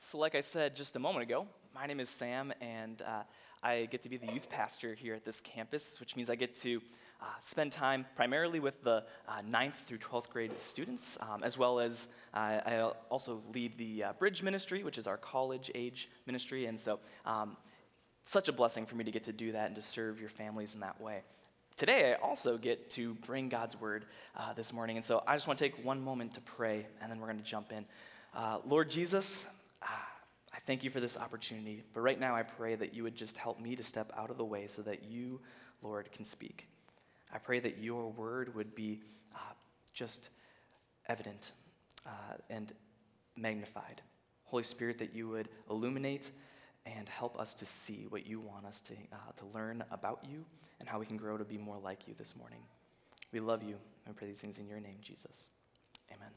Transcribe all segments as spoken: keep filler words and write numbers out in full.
So like I said just a moment ago, my name is Sam, and uh, I get to be the youth pastor here at this campus, which means I get to uh, spend time primarily with the uh, ninth through twelfth grade students, um, as well as uh, I also lead the uh, Bridge Ministry, which is our college-age ministry, and so um, such a blessing for me to get to do that and to serve your families in that way. Today, I also get to bring God's word uh, this morning, and so I just want to take one moment to pray, and then we're going to jump in. Uh, Lord Jesus, uh, I thank you for this opportunity, but right now I pray that you would just help me to step out of the way so that you, Lord, can speak. I pray that your word would be uh, just evident uh, and magnified. Holy Spirit, that you would illuminate and help us to see what you want us to, uh, to learn about you and how we can grow to be more like you this morning. We love you, and we pray these things in your name, Jesus. Amen.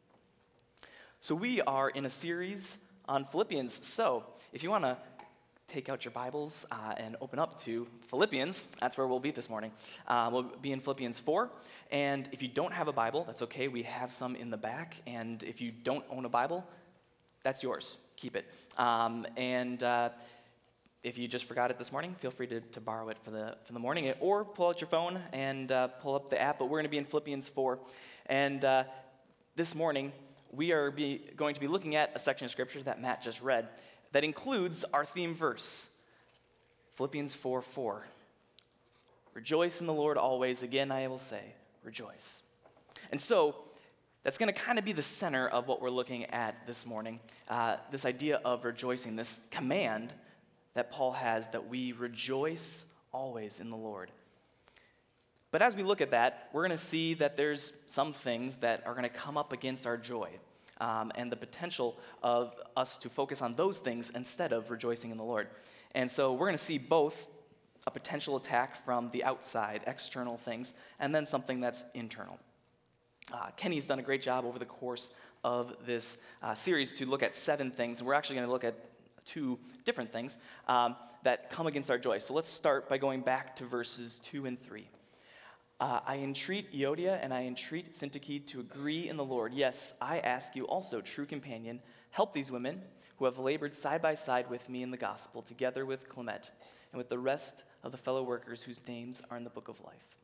So we are in a series on Philippians. So if you want to take out your Bibles uh, and open up to Philippians, that's where we'll be this morning. Uh, we'll be in Philippians four. And if you don't have a Bible, that's okay. We have some in the back. And if you don't own a Bible, that's yours. Keep it. Um, and uh, if you just forgot it this morning, feel free to, to borrow it for the for the morning, or pull out your phone and uh, pull up the app. But we're going to be in Philippians four. And uh, this morning, we are be, going to be looking at a section of Scripture that Matt just read that includes our theme verse, Philippians four four. Rejoice in the Lord always. Again, I will say, rejoice. And so, that's going to kind of be the center of what we're looking at this morning, uh, this idea of rejoicing, this command that Paul has that we rejoice always in the Lord. But as we look at that, we're going to see that there's some things that are going to come up against our joy um, and the potential of us to focus on those things instead of rejoicing in the Lord. And so we're going to see both a potential attack from the outside, external things, and then something that's internal. Uh, Kenny's done a great job over the course of this uh, series to look at seven things, and we're actually going to look at two different things um, that come against our joy. So let's start by going back to verses two and three. Uh, I entreat Euodia and I entreat Syntyche to agree in the Lord. Yes, I ask you also, true companion, help these women who have labored side by side with me in the gospel, together with Clement and with the rest of the fellow workers whose names are in the book of life.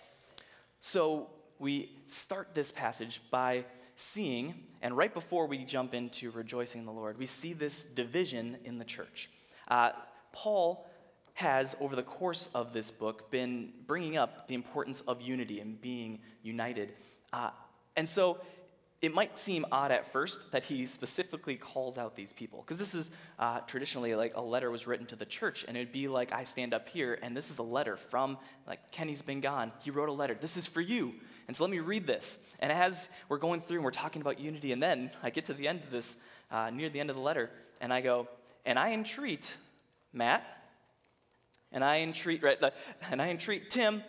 So we start this passage by seeing, and right before we jump into rejoicing in the Lord, we see this division in the church. Uh, Paul has, over the course of this book, been bringing up the importance of unity and being united. Uh, and so it might seem odd at first that he specifically calls out these people, because this is uh, traditionally like a letter was written to the church, and it'd be like I stand up here, and this is a letter from, like, Kenny's been gone. He wrote a letter. This is for you. And so let me read this. And as we're going through and we're talking about unity, and then I get to the end of this, uh, near the end of the letter, and I go, and I entreat Matt, and I entreat, right, and I entreat Tim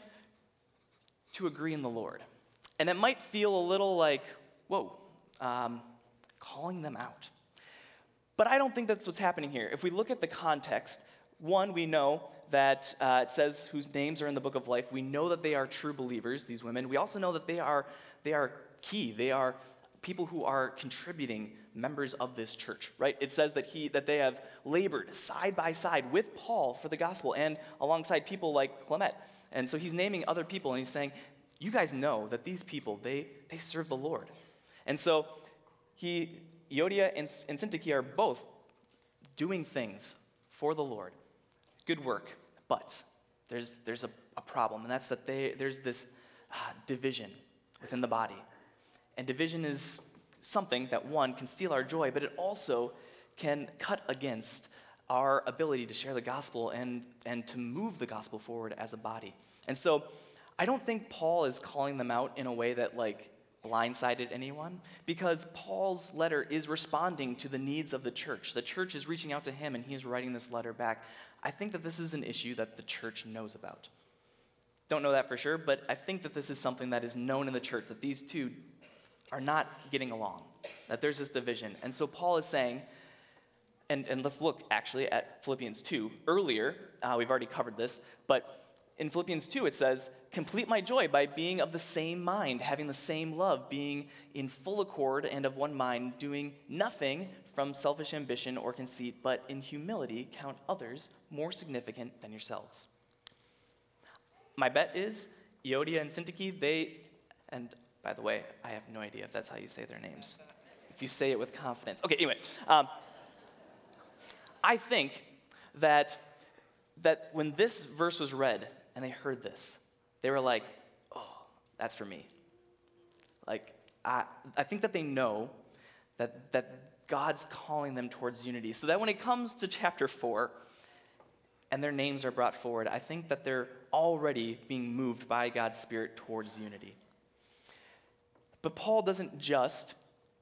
to agree in the Lord. And it might feel a little like, whoa, um, calling them out. But I don't think that's what's happening here. If we look at the context, one, we know that uh, it says whose names are in the book of life. We know that they are true believers, these women. We also know that they are they are key. They are people who are contributing members of this church, right? It says that he that they have labored side by side with Paul for the gospel and alongside people like Clement. And so he's naming other people, and he's saying, you guys know that these people, they they serve the Lord. And so he, Euodia and, and Syntyche are both doing things for the Lord. Good work, but there's there's a, a problem, and that's that they, there's this uh, division within the body. And division is something that, one, can steal our joy, but it also can cut against our ability to share the gospel and, and to move the gospel forward as a body. And so I don't think Paul is calling them out in a way that, like, blindsided anyone, because Paul's letter is responding to the needs of the church. The church is reaching out to him, and he is writing this letter back. I think that this is an issue that the church knows about. Don't know that for sure, but I think that this is something that is known in the church, that these two are not getting along, that there's this division. And so Paul is saying, and, and let's look actually at Philippians two. Earlier, uh, we've already covered this, but In Philippians two, it says, complete my joy by being of the same mind, having the same love, being in full accord and of one mind, doing nothing from selfish ambition or conceit, but in humility count others more significant than yourselves. My bet is Euodia and Syntyche, they, and by the way, I have no idea if that's how you say their names. If you say it with confidence. Okay, anyway. Um, I think that, that when this verse was read and they heard this, they were like, oh, that's for me. Like, I, I think that they know that, that God's calling them towards unity. So that when it comes to chapter four and their names are brought forward, I think that they're already being moved by God's Spirit towards unity. But Paul doesn't just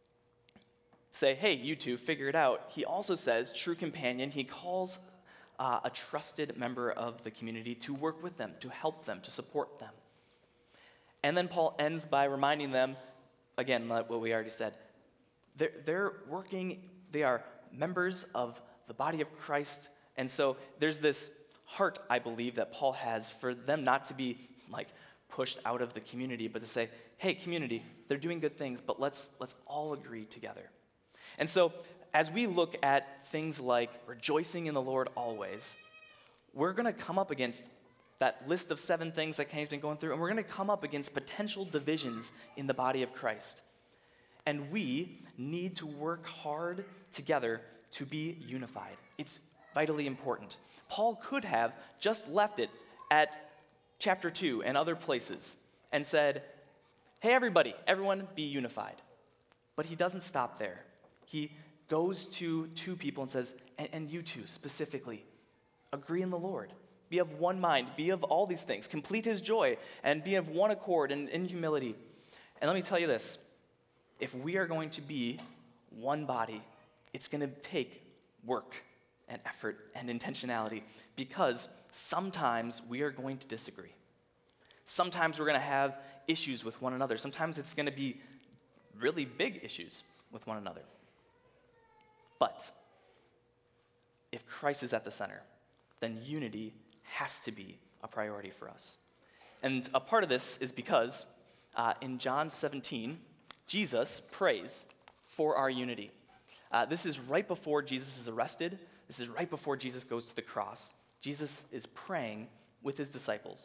say, hey, you two, figure it out. He also says, true companion, he calls uh, a trusted member of the community to work with them, to help them, to support them. And then Paul ends by reminding them, again, like what we already said, they're, they're working, they are members of the body of Christ. And so there's this heart, I believe, that Paul has for them not to be like pushed out of the community, but to say, hey, community, they're doing good things, but let's let's all agree together. And so as we look at things like rejoicing in the Lord always, we're going to come up against that list of seven things that Kenny's been going through, and we're going to come up against potential divisions in the body of Christ. And we need to work hard together to be unified. It's vitally important. Paul could have just left it at chapter two and other places and said, hey, everybody, everyone be unified. But he doesn't stop there. He goes to two people and says, and, and you two specifically, agree in the Lord. Be of one mind. Be of all these things. Complete his joy and be of one accord and in humility. And let me tell you this. If we are going to be one body, it's going to take work and effort and intentionality because sometimes we are going to disagree. Sometimes we're going to have issues with one another. Sometimes it's going to be really big issues with one another. But if Christ is at the center, then unity has to be a priority for us. And a part of this is because uh, in John seventeen, Jesus prays for our unity. Uh, this is right before Jesus is arrested. This is right before Jesus goes to the cross. Jesus is praying with his disciples.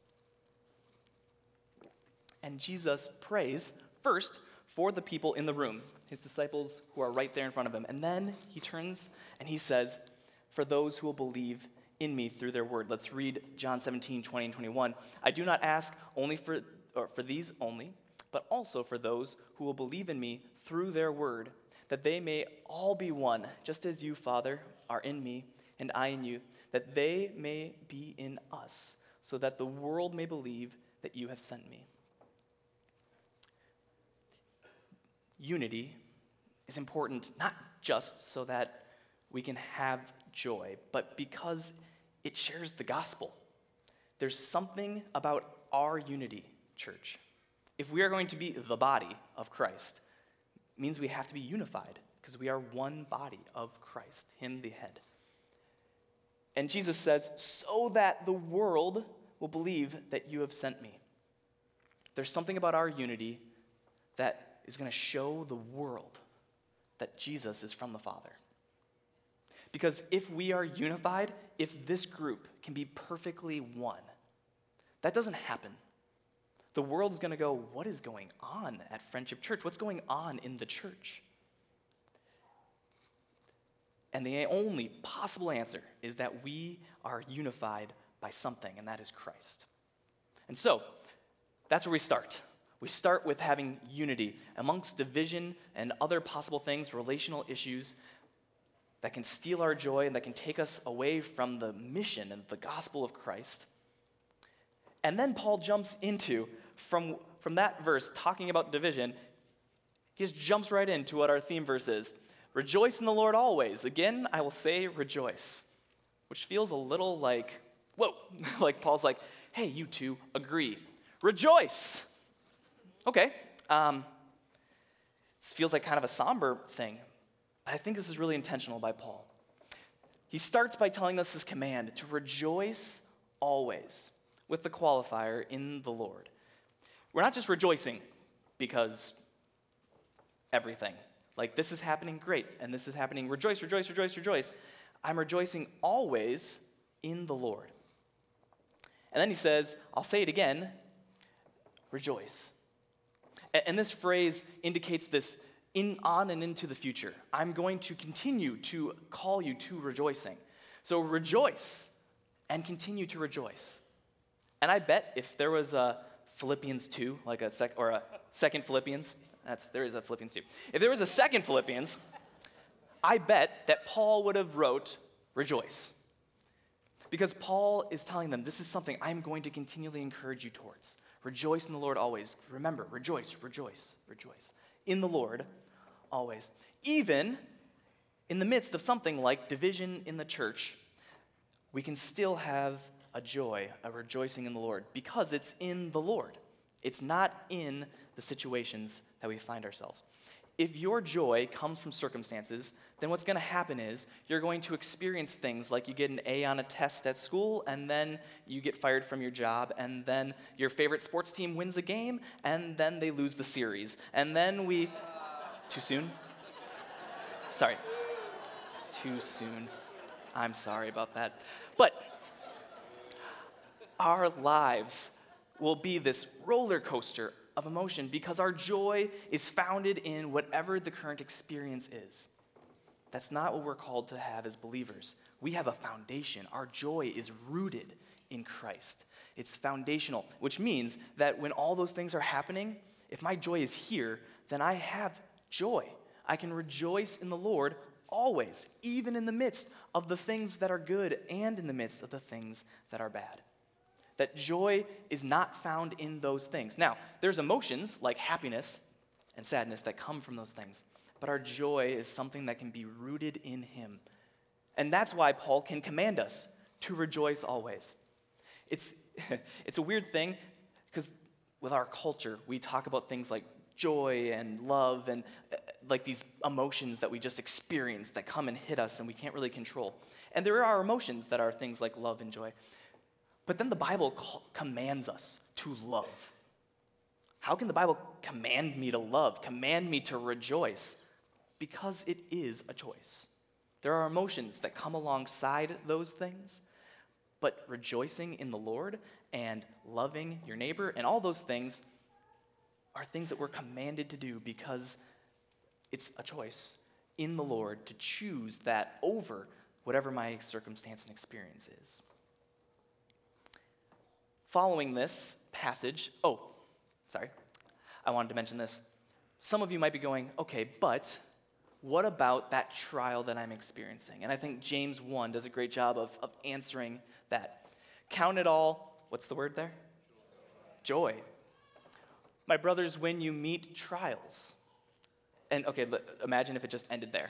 And Jesus prays first for the people in the room, his disciples who are right there in front of him. And then he turns and he says, for those who will believe in me through their word. Let's read John seventeen, twenty and twenty-one. I do not ask only for, or for these only, but also for those who will believe in me through their word, that they may all be one, just as you, Father, are in me, and I in you, that they may be in us, so that the world may believe that you have sent me. Unity is important not just so that we can have joy, but because it shares the gospel. There's something about our unity, church. If we are going to be the body of Christ, it means we have to be unified because we are one body of Christ, him the head. And Jesus says, so that the world will believe that you have sent me. There's something about our unity that is going to show the world that Jesus is from the Father. Because if we are unified, if this group can be perfectly one, that doesn't happen. The world's going to go, what is going on at Friendship Church? What's going on in the church? And the only possible answer is that we are unified by something, and that is Christ. And so, that's where we start. We start with having unity amongst division and other possible things, relational issues that can steal our joy and that can take us away from the mission and the gospel of Christ. And then Paul jumps into, from, from that verse, talking about division, he just jumps right into what our theme verse is. Rejoice in the Lord always. Again, I will say rejoice. Which feels a little like, whoa, like Paul's like, hey, you two, agree. Rejoice. Okay, um, this feels like kind of a somber thing, but I think this is really intentional by Paul. He starts by telling us this command to rejoice always. with the qualifier in the Lord. We're not just rejoicing because everything. Like, this is happening, great, and this is happening, rejoice, rejoice, rejoice, rejoice. I'm rejoicing always in the Lord. And then he says, I'll say it again, rejoice. And this phrase indicates this in, on and into the future. I'm going to continue to call you to rejoicing. So rejoice and continue to rejoice. And I bet if there was a Philippians two, like a sec, or a second Philippians, that's there is a Philippians two. If there was a second Philippians, I bet that Paul would have wrote rejoice. Because Paul is telling them, this is something I'm going to continually encourage you towards. Rejoice in the Lord always. Remember, rejoice, rejoice, rejoice. In the Lord always. Even in the midst of something like division in the church, we can still have a joy, a rejoicing in the Lord, because it's in the Lord. It's not in the situations that we find ourselves. If your joy comes from circumstances, then what's going to happen is you're going to experience things like you get an A on a test at school, and then you get fired from your job, and then your favorite sports team wins a game, and then they lose the series. And then we... Too soon? Sorry. It's too soon. I'm sorry about that. But our lives will be this roller coaster of emotion because our joy is founded in whatever the current experience is. That's not what we're called to have as believers. We have a foundation. Our joy is rooted in Christ. It's foundational, which means that when all those things are happening, if my joy is here, then I have joy. I can rejoice in the Lord always, even in the midst of the things that are good and in the midst of the things that are bad. That joy is not found in those things. Now, there's emotions like happiness and sadness that come from those things, but our joy is something that can be rooted in Him. And that's why Paul can command us to rejoice always. It's, it's a weird thing because with our culture, we talk about things like joy and love and uh, like these emotions that we just experience that come and hit us and we can't really control. And there are emotions that are things like love and joy. But then the Bible co- commands us to love. How can the Bible command me to love, command me to rejoice? Because it is a choice. There are emotions that come alongside those things, but rejoicing in the Lord and loving your neighbor and all those things are things that we're commanded to do because it's a choice in the Lord to choose that over whatever my circumstance and experience is. Following this passage, oh, sorry, I wanted to mention this. Some of you might be going, okay, but what about that trial that I'm experiencing? And I think James one does a great job of, of answering that. Count it all, what's the word there? Joy. My brothers, when you meet trials. And okay, l- imagine if it just ended there.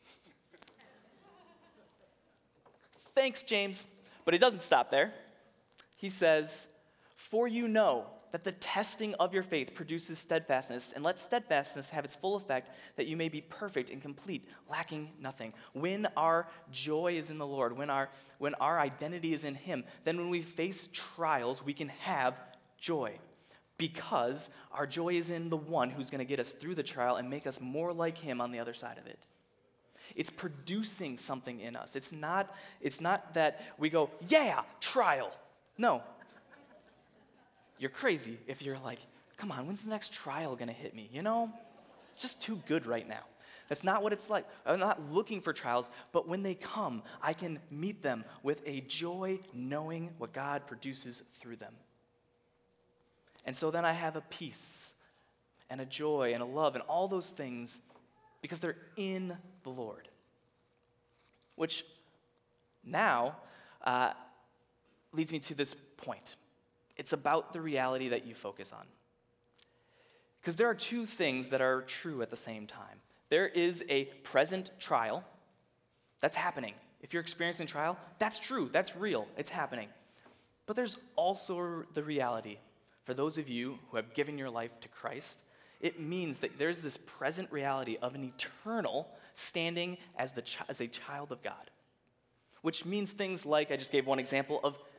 Thanks, James. But it doesn't stop there. He says, for you know that the testing of your faith produces steadfastness, and let steadfastness have its full effect, that you may be perfect and complete, lacking nothing. When our joy is in the Lord, when our, when our identity is in Him, then when we face trials, we can have joy. Because our joy is in the one who's going to get us through the trial and make us more like Him on the other side of it. It's producing something in us. It's not, it's not that we go, yeah, trial. No. You're crazy if you're like, come on, when's the next trial going to hit me? You know, it's just too good right now. That's not what it's like. I'm not looking for trials, but when they come, I can meet them with a joy knowing what God produces through them. And so then I have a peace and a joy and a love and all those things because they're in the Lord. Which now uh, leads me to this point. It's about the reality that you focus on. Because there are two things that are true at the same time. There is a present trial that's happening. If you're experiencing trial, that's true, that's real, it's happening. But there's also the reality. For those of you who have given your life to Christ, it means that there's this present reality of an eternal standing as, the chi- as a child of God. Which means things like, I just gave one example of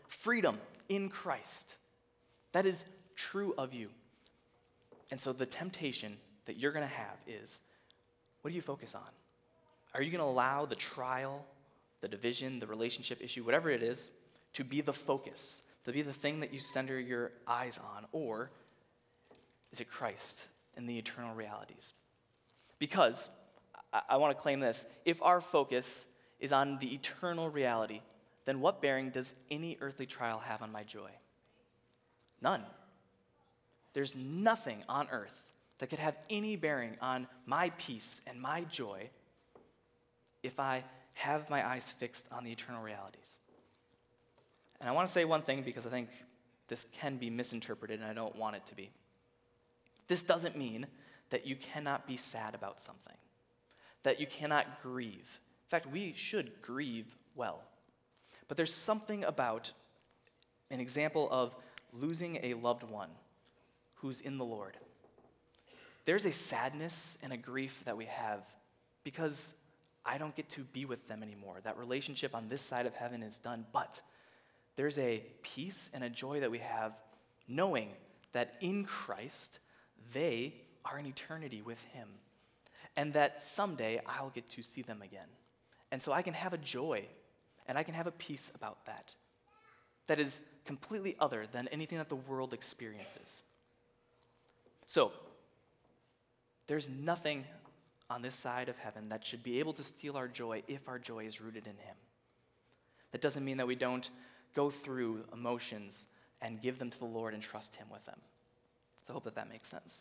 freedom in Christ. That is true of you. And so the temptation that you're going to have is, what do you focus on? Are you going to allow the trial, the division, the relationship issue, whatever it is, to be the focus, to be the thing that you center your eyes on? Or is it Christ and the eternal realities? Because I, I want to claim this. If our focus is on the eternal reality, then what bearing does any earthly trial have on my joy? None. There's nothing on earth that could have any bearing on my peace and my joy if I have my eyes fixed on the eternal realities. And I want to say one thing because I think this can be misinterpreted and I don't want it to be. This doesn't mean that you cannot be sad about something, that you cannot grieve. In fact, we should grieve well. But there's something about an example of losing a loved one who's in the Lord. There's a sadness and a grief that we have because I don't get to be with them anymore. That relationship on this side of heaven is done, but there's a peace and a joy that we have knowing that in Christ, they are in eternity with him, and that someday I'll get to see them again. And so I can have a joy, and I can have a peace about that that is completely other than anything that the world experiences. So, there's nothing on this side of heaven that should be able to steal our joy if our joy is rooted in him. That doesn't mean that we don't go through emotions and give them to the Lord and trust him with them. So I hope that that makes sense.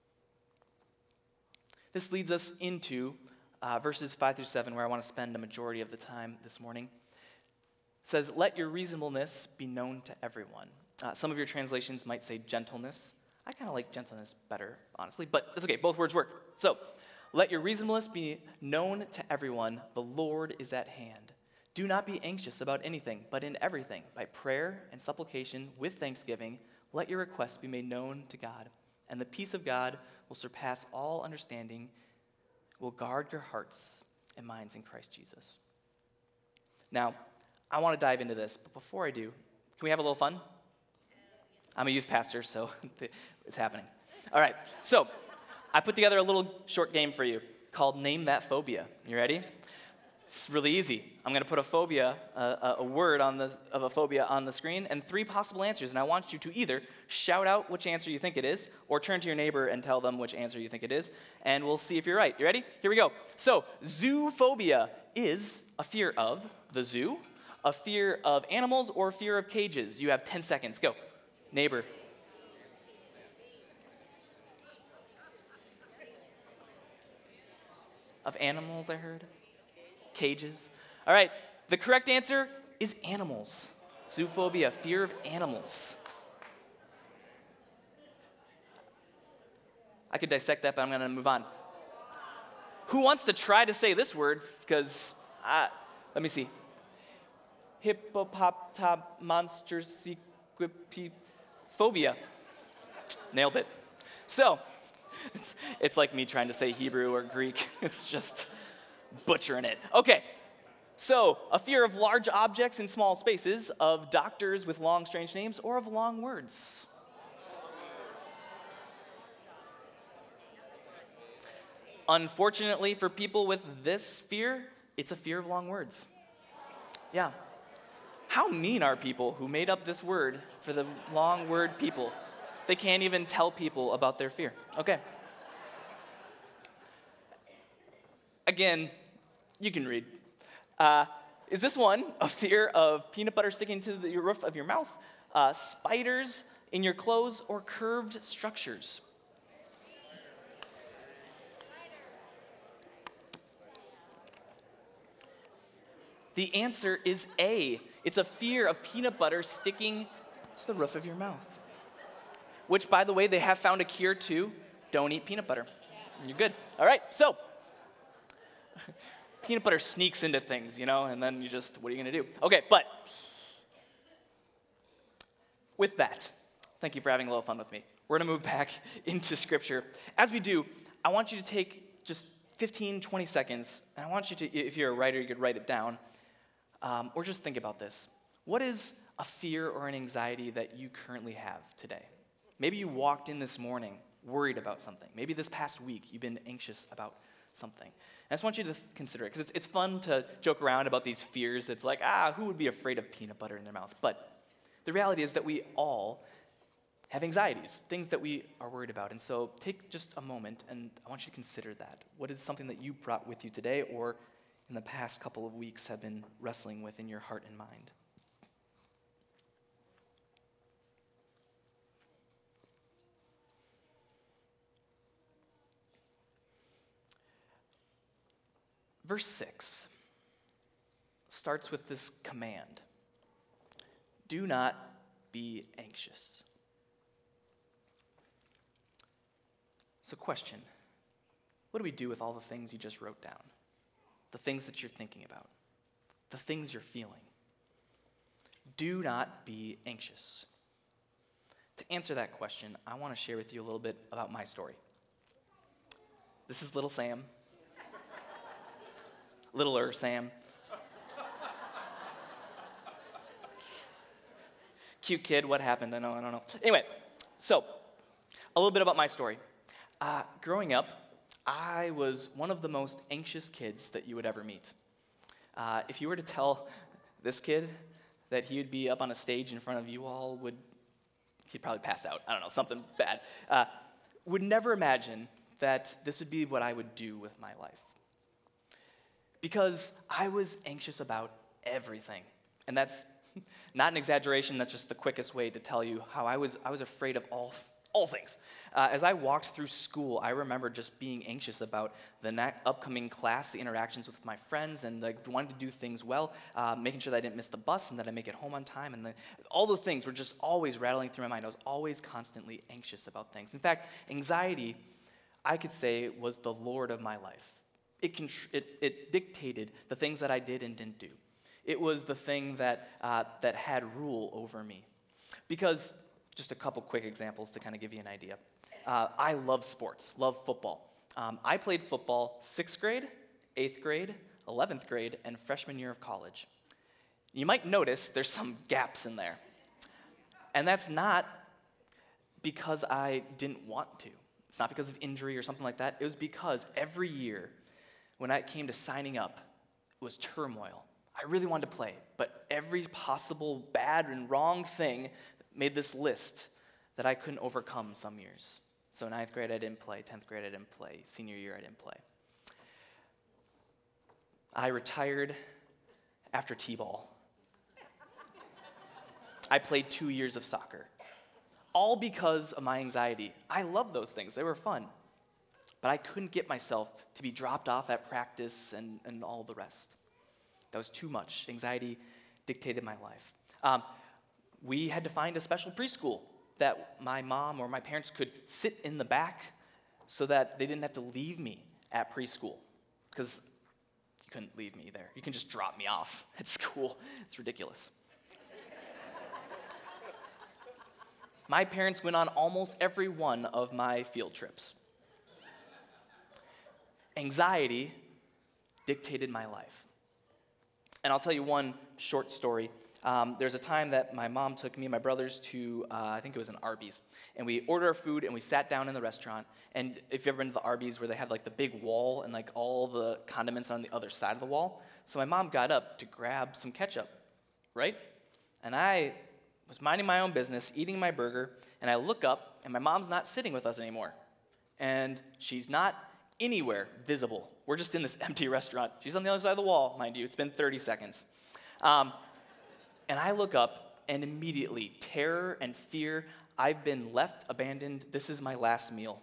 This leads us into uh, verses five through seven, where I want to spend a majority of the time this morning. It says, let your reasonableness be known to everyone. Uh, some of your translations might say gentleness. I kind of like gentleness better, honestly, but that's okay. Both words work. So, let your reasonableness be known to everyone. The Lord is at hand. Do not be anxious about anything, but in everything, by prayer and supplication with thanksgiving, let your requests be made known to God. And the peace of God will surpass all understanding, will guard your hearts and minds in Christ Jesus. Now, I want to dive into this, but before I do, can we have a little fun? I'm a youth pastor, so it's happening. All right, so I put together a little short game for you called Name That Phobia. You ready? It's really easy. I'm going to put a phobia, uh, a word on the of a phobia on the screen, and three possible answers, and I want you to either shout out which answer you think it is, or turn to your neighbor and tell them which answer you think it is, and we'll see if you're right. You ready? Here we go. So, zoophobia is a fear of the zoo, a fear of animals, or a fear of cages. You have ten seconds. Go. Neighbor. Of animals, I heard. Cages. All right, the correct answer is animals. Zoophobia, fear of animals. I could dissect that, but I'm going to move on. Who wants to try to say this word? Because, uh, let me see. Hippopotop monster sequipi phobia. Nailed it. So, it's, it's like me trying to say Hebrew or Greek. It's just butchering it. Okay, so a fear of large objects in small spaces, of doctors with long, strange names, or of long words. Unfortunately for people with this fear, it's a fear of long words. Yeah. How mean are people who made up this word for the long word people? They can't even tell people about their fear. Okay. Again, you can read. Uh, is this one a fear of peanut butter sticking to the roof of your mouth, uh, spiders in your clothes, or curved structures? The answer is A. It's a fear of peanut butter sticking to the roof of your mouth. Which, by the way, they have found a cure to. Don't eat peanut butter. You're good. All right, so peanut butter sneaks into things, you know, and then you just, what are you going to do? Okay, but with that, thank you for having a little fun with me. We're going to move back into Scripture. As we do, I want you to take just fifteen, twenty seconds, and I want you to, if you're a writer, you could write it down, um, or just think about this. What is a fear or an anxiety that you currently have today. Maybe you walked in this morning worried about something. Maybe this past week you've been anxious about something. And I just want you to consider it, because it's, it's fun to joke around about these fears. It's like, ah, who would be afraid of peanut butter in their mouth? But the reality is that we all have anxieties, things that we are worried about. And so take just a moment, and I want you to consider that. What is something that you brought with you today or in the past couple of weeks have been wrestling with in your heart and mind? Verse six starts with this command: do not be anxious. So question, what do we do with all the things you just wrote down? The things that you're thinking about, the things you're feeling. Do not be anxious. To answer that question, I want to share with you a little bit about my story. This is little Sam. Littler Sam. Cute kid, what happened? I know, I don't know. Anyway, so a little bit about my story. Uh, growing up, I was one of the most anxious kids that you would ever meet. Uh, if you were to tell this kid that he would be up on a stage in front of you all, would he'd probably pass out. I don't know, something bad. Uh, would never imagine that this would be what I would do with my life. Because I was anxious about everything. And that's not an exaggeration, that's just the quickest way to tell you how I was I was afraid of all all things. Uh, as I walked through school, I remember just being anxious about the na- upcoming class, the interactions with my friends, and like wanting to do things well, uh, making sure that I didn't miss the bus and that I make it home on time. And the, all those things were just always rattling through my mind. I was always constantly anxious about things. In fact, anxiety, I could say, was the Lord of my life. It, contr- it, it dictated the things that I did and didn't do. It was the thing that, uh, that had rule over me. Because, just a couple quick examples to kind of give you an idea. Uh, I love sports, love football. Um, I played football sixth grade, eighth grade, eleventh grade, and freshman year of college. You might notice there's some gaps in there. And that's not because I didn't want to. It's not because of injury or something like that. It was because every year, when I came to signing up, it was turmoil. I really wanted to play, but every possible bad and wrong thing made this list that I couldn't overcome some years. So ninth grade I didn't play, tenth grade I didn't play, senior year I didn't play. I retired after T-ball. I played two years of soccer, all because of my anxiety. I loved those things, they were fun, but I couldn't get myself to be dropped off at practice and, and all the rest. That was too much. Anxiety dictated my life. Um, we had to find a special preschool that my mom or my parents could sit in the back so that they didn't have to leave me at preschool, because you couldn't leave me there. You can just drop me off at school. It's ridiculous. My parents went on almost every one of my field trips. Anxiety dictated my life. And I'll tell you one short story. Um, there's a time that my mom took me and my brothers to, uh, I think it was an Arby's, and we ordered our food and we sat down in the restaurant. And if you've ever been to the Arby's where they have like the big wall and like all the condiments on the other side of the wall, so my mom got up to grab some ketchup, right? And I was minding my own business, eating my burger, and I look up and my mom's not sitting with us anymore. And she's not anywhere visible. We're just in this empty restaurant. She's on the other side of the wall, mind you. It's been thirty seconds. Um, and I look up, and immediately, terror and fear, I've been left, abandoned. This is my last meal.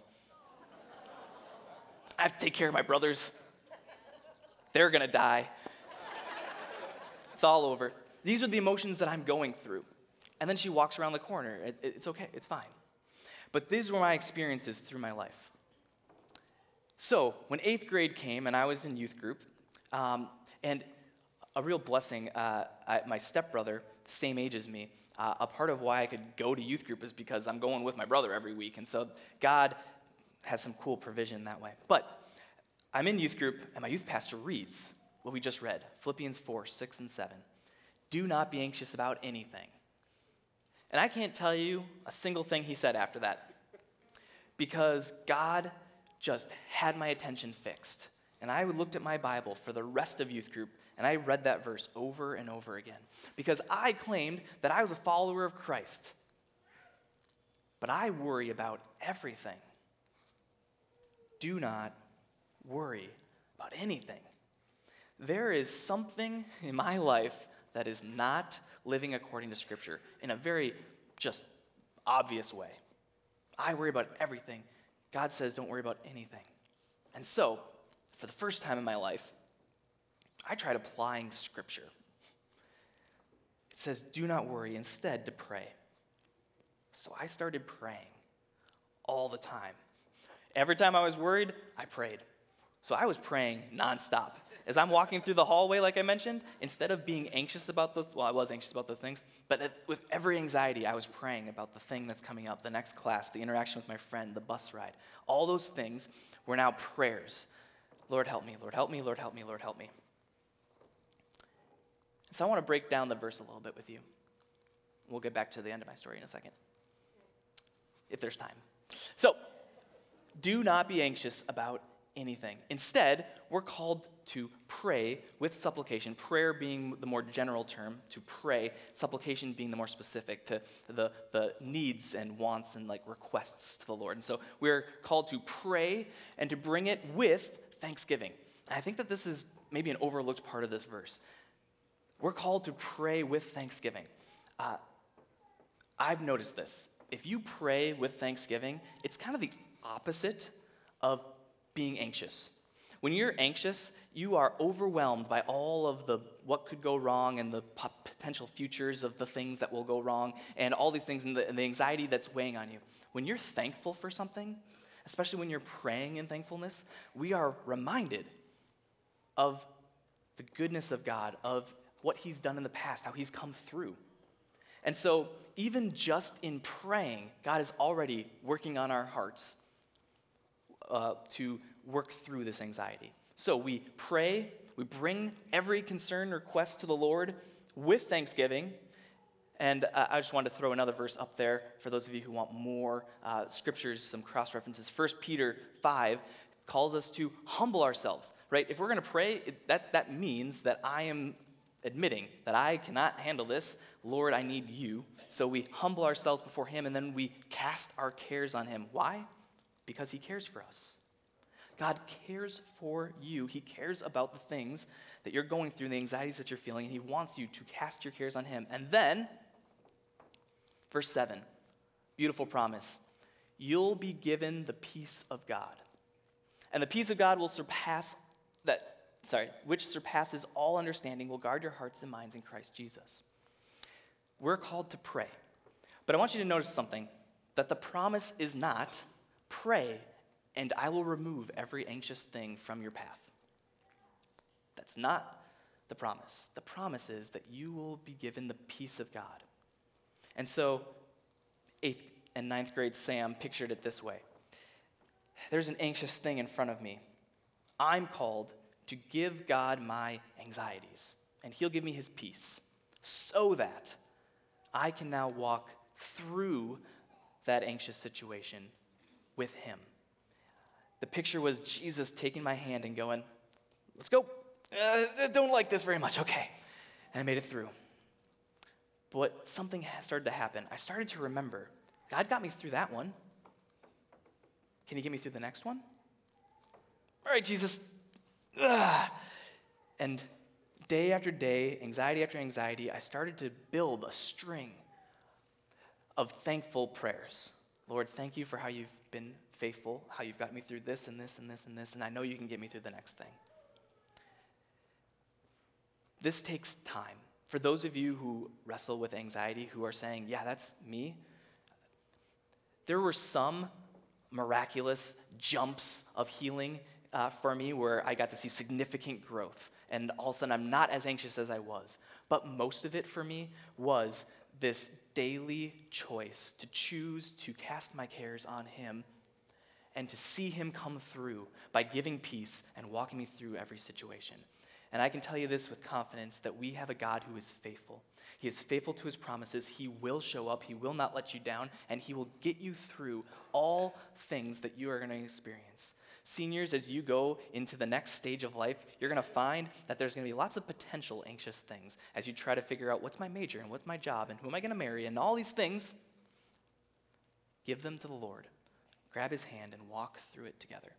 I have to take care of my brothers. They're going to die. It's all over. These are the emotions that I'm going through. And then she walks around the corner. It, it, it's okay. It's fine. But these were my experiences through my life. So when eighth grade came and I was in youth group, um, and a real blessing, uh, I, my stepbrother, the same age as me, uh, a part of why I could go to youth group is because I'm going with my brother every week. And so God has some cool provision that way. But I'm in youth group, and my youth pastor reads what we just read, Philippians four, six, and seven. Do not be anxious about anything, And I can't tell you a single thing he said after that because God just had my attention fixed. And I looked at my Bible for the rest of youth group, and I read that verse over and over again because I claimed that I was a follower of Christ. But I worry about everything. Do not worry about anything. There is something in my life that is not living according to Scripture in a very just obvious way. I worry about everything. God says don't worry about anything. And so, for the first time in my life, I tried applying Scripture. It says, do not worry, instead to pray. So I started praying all the time. Every time I was worried, I prayed. So I was praying nonstop. As I'm walking through the hallway, like I mentioned, instead of being anxious about those, well, I was anxious about those things, but with every anxiety, I was praying about the thing that's coming up, the next class, the interaction with my friend, the bus ride. All those things were now prayers. Lord, help me, Lord, help me, Lord, help me, Lord, help me. So I want to break down the verse a little bit with you. We'll get back to the end of my story in a second, if there's time. So, do not be anxious about anything. Instead, we're called to pray with supplication, prayer being the more general term, to pray, supplication being the more specific, to the, the needs and wants and like requests to the Lord. And so we're called to pray and to bring it with thanksgiving. And I think that this is maybe an overlooked part of this verse. We're called to pray with thanksgiving. Uh, I've noticed this. If you pray with thanksgiving, it's kind of the opposite of being anxious. When you're anxious, you are overwhelmed by all of the what could go wrong and the potential futures of the things that will go wrong and all these things and the, and the anxiety that's weighing on you. When you're thankful for something, especially when you're praying in thankfulness, we are reminded of the goodness of God, of what he's done in the past, how he's come through. And so even just in praying, God is already working on our hearts uh, to work through this anxiety. So we pray, we bring every concern, request to the Lord with thanksgiving. And uh, I just wanted to throw another verse up there for those of you who want more uh, scriptures, some cross-references. First Peter five calls us to humble ourselves, right? If we're going to pray, it, that, that means that I am admitting that I cannot handle this. Lord, I need you. So we humble ourselves before him, and then we cast our cares on him. Why? Because he cares for us. God cares for you. He cares about the things that you're going through, the anxieties that you're feeling, and he wants you to cast your cares on him. And then, verse seven, beautiful promise. You'll be given the peace of God. And the peace of God will surpass that, sorry, which surpasses all understanding, will guard your hearts and minds in Christ Jesus. We're called to pray. But I want you to notice something, that the promise is not pray and I will remove every anxious thing from your path. That's not the promise. The promise is that you will be given the peace of God. And so, eighth and ninth grade Sam pictured it this way. There's an anxious thing in front of me. I'm called to give God my anxieties, and he'll give me his peace so that I can now walk through that anxious situation with him. The picture was Jesus taking my hand and going, let's go. Uh, don't like this very much, okay. And I made it through. But something started to happen. I started to remember, God got me through that one. Can you get me through the next one? All right, Jesus. Ugh. And day after day, anxiety after anxiety, I started to build a string of thankful prayers. Lord, thank you for how you've been faithful, how you've got me through this and this and this and this, and I know you can get me through the next thing. This takes time. For those of you who wrestle with anxiety, who are saying, yeah, that's me, there were some miraculous jumps of healing uh, for me where I got to see significant growth, and all of a sudden I'm not as anxious as I was. But most of it for me was this daily choice to choose to cast my cares on him and to see him come through by giving peace and walking me through every situation. And I can tell you this with confidence, that we have a God who is faithful. He is faithful to his promises. He will show up. He will not let you down. And he will get you through all things that you are going to experience. Seniors, as you go into the next stage of life, you're going to find that there's going to be lots of potential anxious things as you try to figure out what's my major and what's my job and who am I going to marry and all these things. Give them to the Lord. Grab his hand and walk through it together.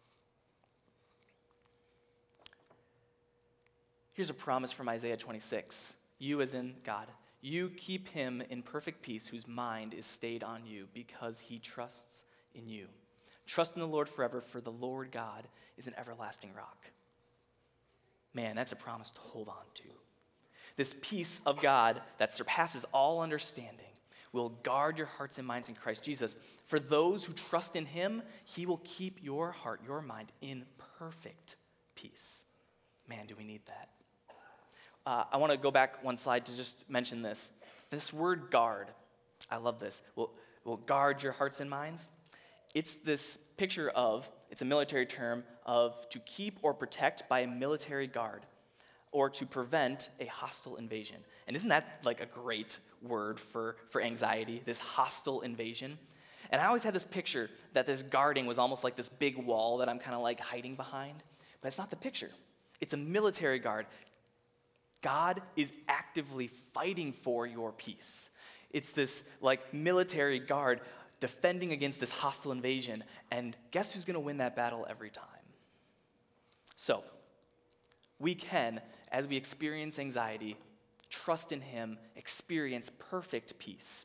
Here's a promise from Isaiah twenty-six. You as in God. You keep him in perfect peace whose mind is stayed on you because he trusts in you. Trust in the Lord forever, for the Lord God is an everlasting rock. Man, that's a promise to hold on to. This peace of God that surpasses all understanding will guard your hearts and minds in Christ Jesus. For those who trust in him, he will keep your heart, your mind in perfect peace. Man, do we need that. Uh, I want to go back one slide to just mention this. This word guard, I love this, will, will guard your hearts and minds. It's this picture of, it's a military term, of to keep or protect by a military guard or to prevent a hostile invasion. And isn't that like a great word for, for anxiety, this hostile invasion? And I always had this picture that this guarding was almost like this big wall that I'm kind of like hiding behind, but it's not the picture. It's a military guard. God is actively fighting for your peace. It's this like military guard defending against this hostile invasion, and guess who's going to win that battle every time? So, we can, as we experience anxiety, trust in him, experience perfect peace.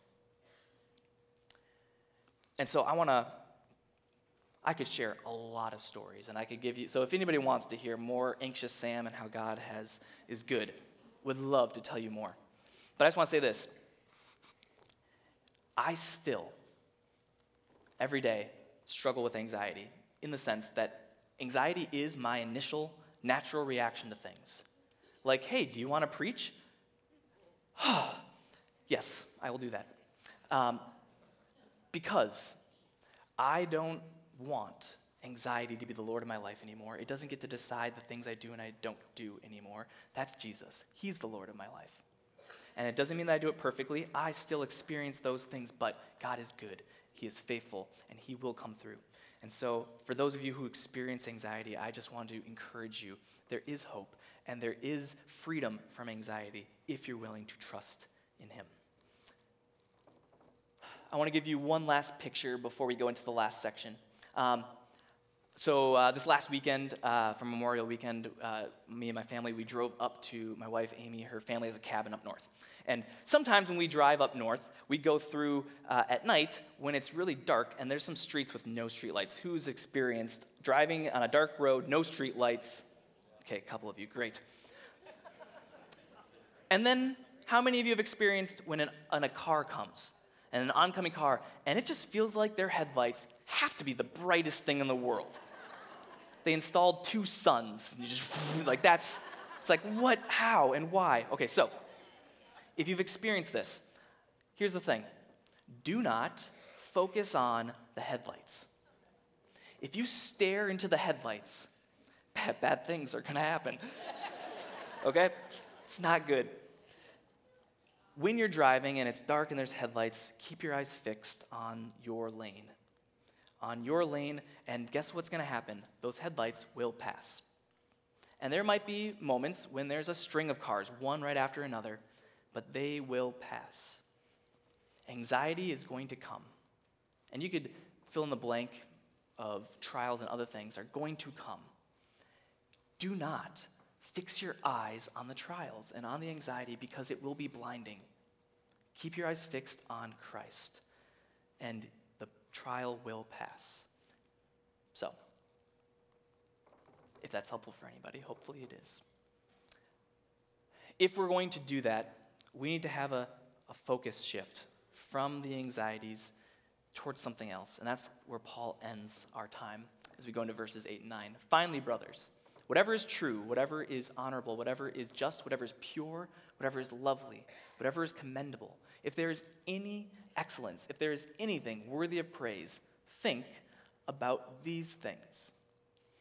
And so I want to, I could share a lot of stories, and I could give you, so if anybody wants to hear more anxious Sam and how God has is good, would love to tell you more. But I just want to say this. I still, every day, struggle with anxiety in the sense that anxiety is my initial natural reaction to things. Like, hey, do you want to preach? Yes, I will do that. Um, because I don't want anxiety to be the Lord of my life anymore. It doesn't get to decide the things I do and I don't do anymore. That's Jesus. He's the Lord of my life. And it doesn't mean that I do it perfectly. I still experience those things, but God is good. He is faithful, and he will come through. And so for those of you who experience anxiety, I just want to encourage you. There is hope, and there is freedom from anxiety if you're willing to trust in him. I want to give you one last picture before we go into the last section. Um, so uh, this last weekend, uh, for Memorial Weekend, uh, me and my family, we drove up to my wife, Amy. Her family has a cabin up north. And sometimes when we drive up north, we go through uh, at night when it's really dark and there's some streets with no streetlights. Who's experienced driving on a dark road, no streetlights? Okay, a couple of you, great. And then how many of you have experienced when an, when a car comes and an oncoming car, and it just feels like their headlights have to be the brightest thing in the world? They installed two suns. You just, like that's, it's like what, how, and why? Okay, so if you've experienced this, here's the thing. Do not focus on the headlights. If you stare into the headlights, bad, bad things are going to happen. Okay? It's not good. When you're driving and it's dark and there's headlights, keep your eyes fixed on your lane. On your lane, and guess what's going to happen? Those headlights will pass. And there might be moments when there's a string of cars, one right after another, but they will pass. Anxiety is going to come. And you could fill in the blank of trials and other things are going to come. Do not fix your eyes on the trials and on the anxiety because it will be blinding. Keep your eyes fixed on Christ, and the trial will pass. So, if that's helpful for anybody, hopefully it is. If we're going to do that, we need to have a, a focus shift from the anxieties towards something else. And that's where Paul ends our time as we go into verses eight and nine. Finally, brothers, whatever is true, whatever is honorable, whatever is just, whatever is pure, whatever is lovely, whatever is commendable, if there is any excellence, if there is anything worthy of praise, think about these things.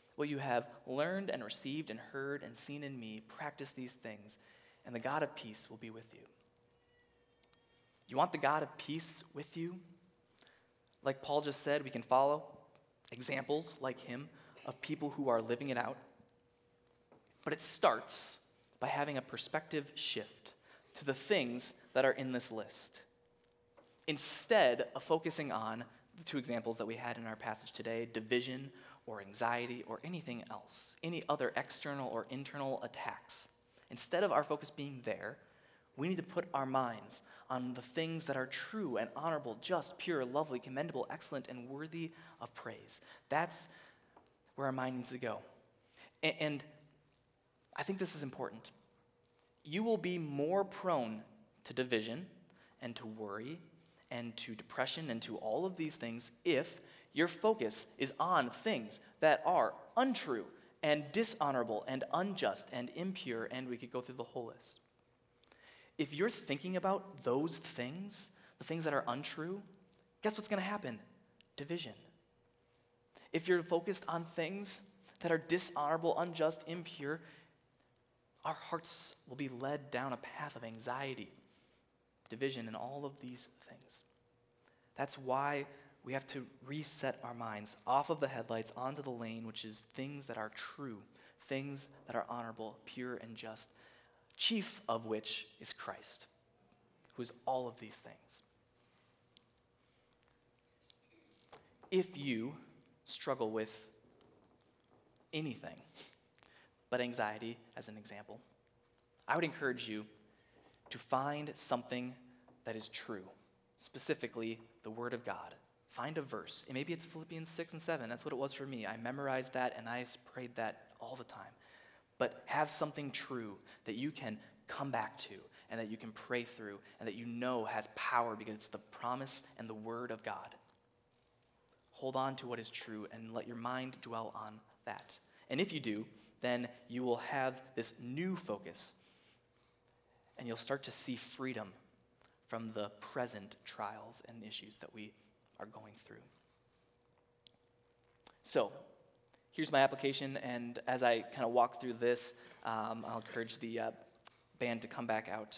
What you have learned and received and heard and seen in me, practice these things, and the God of peace will be with you. You want the God of peace with you? Like Paul just said, we can follow examples like him of people who are living it out. But it starts by having a perspective shift to the things that are in this list. Instead of focusing on the two examples that we had in our passage today, division or anxiety or anything else, any other external or internal attacks. Instead of our focus being there, we need to put our minds on the things that are true and honorable, just, pure, lovely, commendable, excellent, and worthy of praise. That's where our mind needs to go. And, and I think this is important. You will be more prone to division and to worry and to depression and to all of these things if your focus is on things that are untrue and dishonorable and unjust and impure, and we could go through the whole list. If you're thinking about those things, the things that are untrue, guess what's going to happen? Division. If you're focused on things that are dishonorable, unjust, impure, our hearts will be led down a path of anxiety, division, and all of these things. That's why we have to reset our minds off of the headlights onto the lane, which is things that are true, things that are honorable, pure, and just, chief of which is Christ, who is all of these things. If you struggle with anything but anxiety, as an example, I would encourage you to find something that is true, specifically the Word of God. Find a verse. And maybe it's Philippians six and seven. That's what it was for me. I memorized that and I prayed that all the time. But have something true that you can come back to and that you can pray through and that you know has power because it's the promise and the Word of God. Hold on to what is true and let your mind dwell on that. And if you do, then you will have this new focus and you'll start to see freedom from the present trials and issues that we are going through. So, here's my application, and as I kind of walk through this, um, I'll encourage the uh, band to come back out.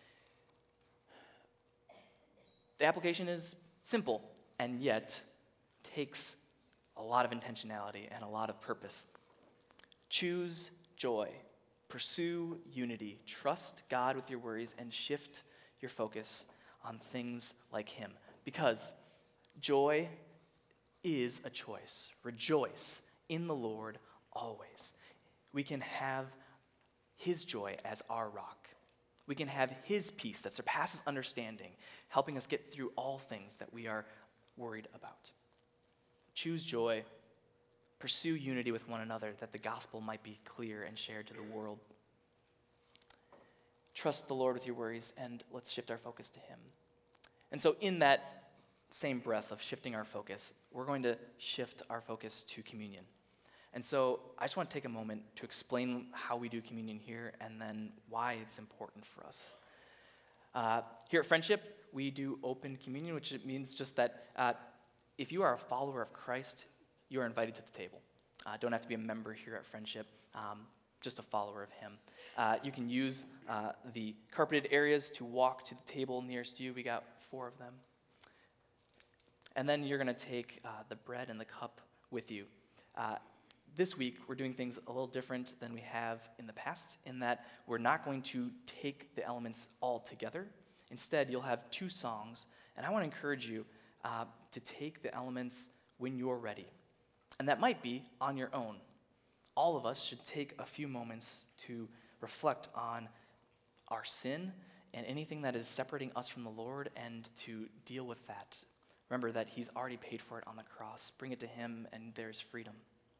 The application is simple, and yet takes a lot of intentionality and a lot of purpose. Choose joy. Pursue unity. Trust God with your worries and shift your focus on things like Him. Because joy is a choice. Rejoice in the Lord always. We can have His joy as our rock. We can have His peace that surpasses understanding, helping us get through all things that we are worried about. Choose joy. Pursue unity with one another that the gospel might be clear and shared to the world. Trust the Lord with your worries, and let's shift our focus to Him. And so in that same breath of shifting our focus, we're going to shift our focus to communion. And so I just want to take a moment to explain how we do communion here and then why it's important for us. Uh, here at Friendship, we do open communion, which means just that uh, if you are a follower of Christ, you are invited to the table. Uh, don't have to be a member here at Friendship, um, just a follower of Him. Uh, you can use uh, the carpeted areas to walk to the table nearest you. We got four of them. And then you're going to take uh, the bread and the cup with you. Uh, this week, we're doing things a little different than we have in the past, in that we're not going to take the elements all together. Instead, you'll have two songs, and I want to encourage you uh, to take the elements when you're ready. And that might be on your own. All of us should take a few moments to reflect on our sin and anything that is separating us from the Lord and to deal with that. Remember that He's already paid for it on the cross. Bring it to Him and there's freedom.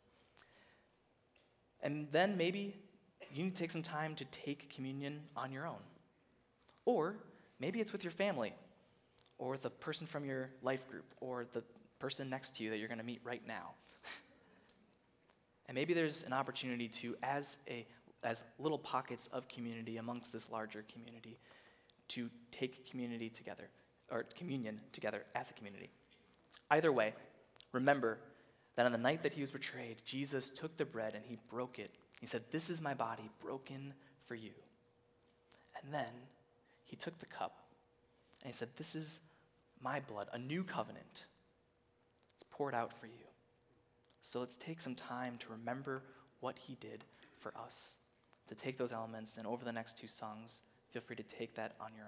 And then maybe you need to take some time to take communion on your own. Or maybe it's with your family or the person from your life group or the person next to you that you're going to meet right now. And maybe there's an opportunity to, as a as little pockets of community amongst this larger community, to take community together, or communion together as a community. Either way, remember that on the night that he was betrayed, Jesus took the bread and he broke it. He said, "This is my body broken for you." And then he took the cup and he said, "This is my blood, a new covenant. It's poured out for you." So let's take some time to remember what he did for us, to take those elements, and over the next two songs, feel free to take that on your own.